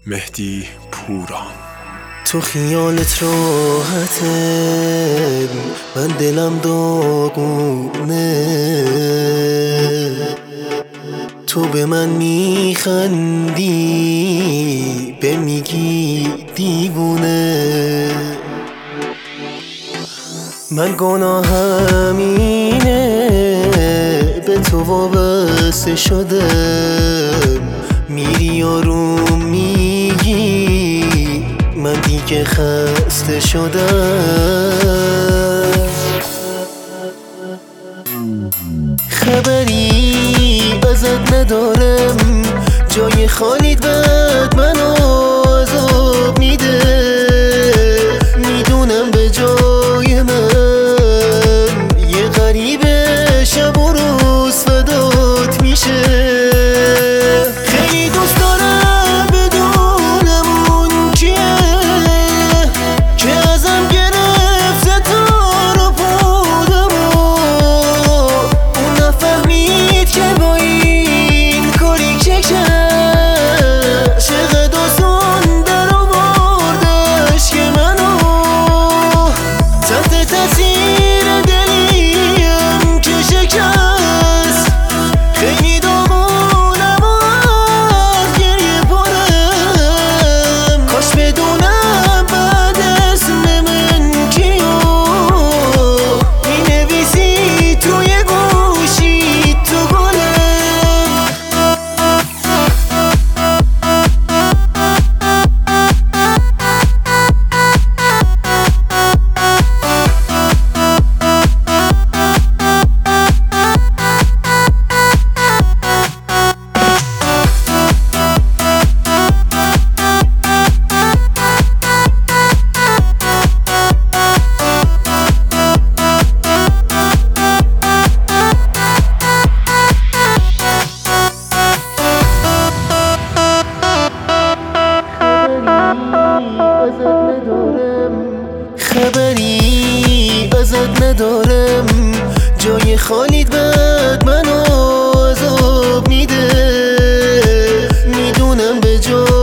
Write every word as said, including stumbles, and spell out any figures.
مهدی پوران. تو خیالت راحته، من دلم داغونه. تو به من میخندی، به میگی دیوونه. من گناهم اینه، به تو وابسته شدم. میری آروم میگی، من دیگه خسته شدم. خبری ازت ندارم، جای خالیت بد منو عذاب میده. میدونم به جای من یه غریبه شب و روز فدات میشه. خیلی دوست دارم بدونم اون کیه که ازم گرفته تار و پودمو. اون نفهمید که با این کاری که کرد چقدر آسون در آوردش که منو تحت تاثیر دلیم که شکست. خیلی داغونم و از گریه پرم، کاش بدونم بعد اسم من کیو مینویسی توی گوشی تو گلم. خبری ازت ندارم، جای خالیت بد منو عذاب میده. میدونم به جای